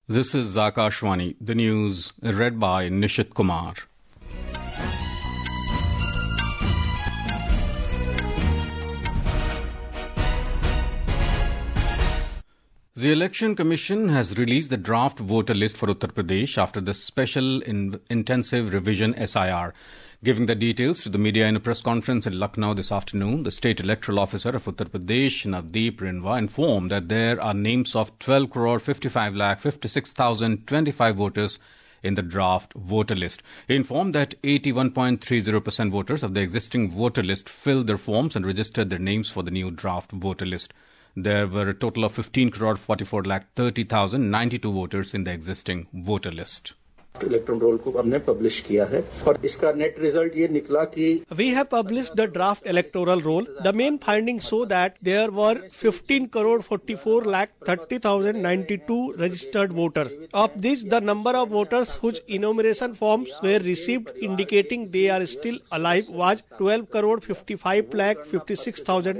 This is Akashvani, the news read by Nishit Kumar. The Election Commission has released the draft voter list for Uttar Pradesh after the Special Intensive Revision SIR. Giving the details to the media in a press conference in Lucknow this afternoon, the State Electoral Officer of Uttar Pradesh, Navdeep Rinwa, informed that there are names of 12,55,56,025 voters in the draft voter list. He informed that 81.30% voters of the existing voter list filled their forms and registered their names for the new draft voter list. There were a total of 15,44,30,092 voters in the existing voter list. Electoral roll को हमने publish किया है और इसका net result ये निकला कि We have published the draft electoral roll. The main findings show that there were 15,44,30,092 registered voters. Of this, the number of voters whose enumeration forms were received indicating they are still alive was 12,55,56,000.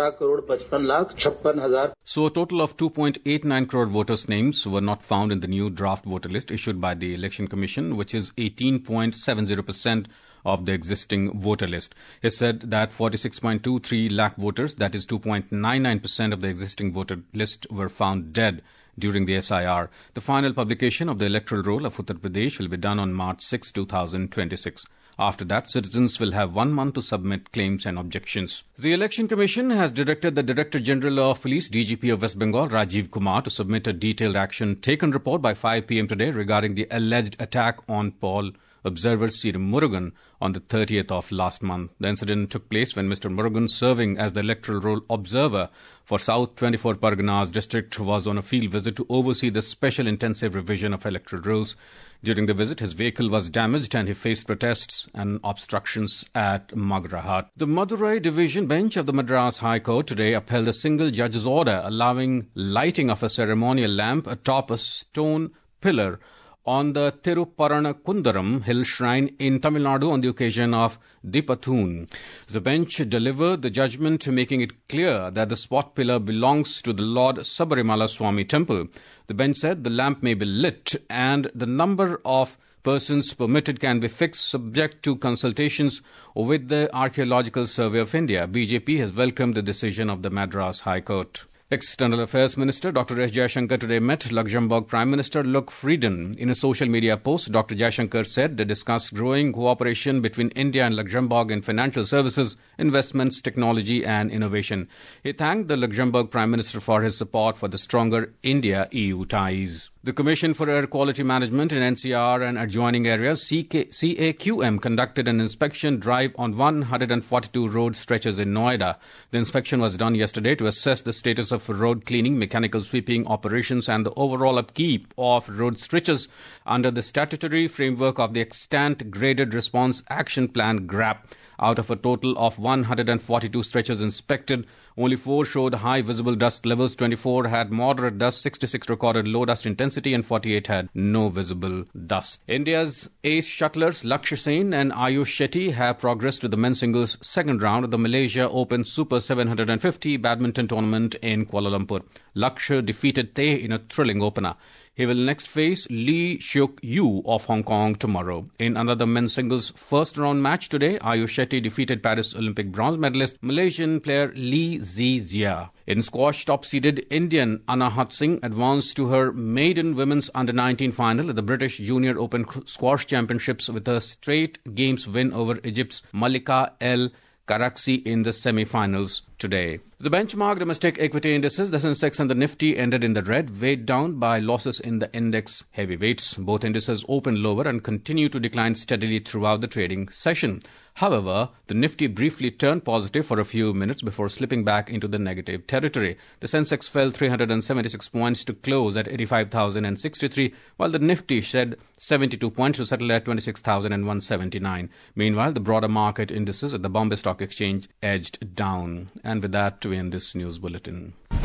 12,55,56,000. So a total of 2.89 crore voters' names were not found in the new draft voter list issued by the Election Commission, which is 18.70% of the existing voter list. He said that 46.23 lakh voters, that is 2.99% of the existing voter list, were found dead during the SIR. The final publication of the electoral roll of Uttar Pradesh will be done on March 6, 2026. After that, citizens will have 1 month to submit claims and objections. The Election Commission has directed the Director General of Police, DGP of West Bengal, Rajiv Kumar, to submit a detailed action taken report by 5 p.m. today regarding the alleged attack on Paul Observer Sir Murugan on the 30th of last month. The incident took place when Mr. Murugan, serving as the electoral roll observer for South 24 Parganas district, was on a field visit to oversee the special intensive revision of electoral rolls. During the visit, his vehicle was damaged and he faced protests and obstructions at Magrahat. The Madurai Division Bench of the Madras High Court today upheld a single judge's order allowing lighting of a ceremonial lamp atop a stone pillar on the Tirupparanakundaram hill shrine in Tamil Nadu on the occasion of Deepathun. The bench delivered the judgment making it clear that the spot pillar belongs to the Lord Sabarimala Swami temple. The bench said the lamp may be lit and the number of persons permitted can be fixed subject to consultations with the Archaeological Survey of India. BJP has welcomed the decision of the Madras High Court. External Affairs Minister Dr. S. Jaishankar today met Luxembourg Prime Minister Luc Frieden. In a social media post, Dr. Jaishankar said they discussed growing cooperation between India and Luxembourg in financial services, investments, technology and innovation. He thanked the Luxembourg Prime Minister for his support for the stronger India-EU ties. The Commission for Air Quality Management in NCR and adjoining areas, CAQM, conducted an inspection drive on 142 road stretches in Noida. The inspection was done yesterday to assess the status of road cleaning, mechanical sweeping operations and the overall upkeep of road stretches under the statutory framework of the Extant Graded Response Action Plan GRAP. Out of a total of 142 stretches inspected, only 4 showed high visible dust levels, 24 had moderate dust, 66 recorded low dust intensity and 48 had no visible dust. India's ace shuttlers Lakshya Sen and Ayush Shetty have progressed to the men's singles second round of the Malaysia Open Super 750 badminton tournament in Kuala Lumpur. Lakshya defeated Teh in a thrilling opener. He will next face Lee Seok Yu of Hong Kong tomorrow. In another men's singles first round match today, Ayush Shetty defeated Paris Olympic bronze medalist Malaysian player Lee Zizia. In squash, top-seeded Indian Anahat Singh advanced to her maiden women's under-19 final at the British Junior Open Squash Championships with a straight games win over Egypt's Malika El Karaksi in the semi-finals today. The benchmark domestic equity indices, the Sensex and the Nifty, ended in the red, weighed down by losses in the index heavyweights. Both indices opened lower and continue to decline steadily throughout the trading session. However, the Nifty briefly turned positive for a few minutes before slipping back into the negative territory. The Sensex fell 376 points to close at 85,063, while the Nifty shed 72 points to settle at 26,179. Meanwhile, the broader market indices at the Bombay Stock Exchange edged down. And with that, we end this news bulletin.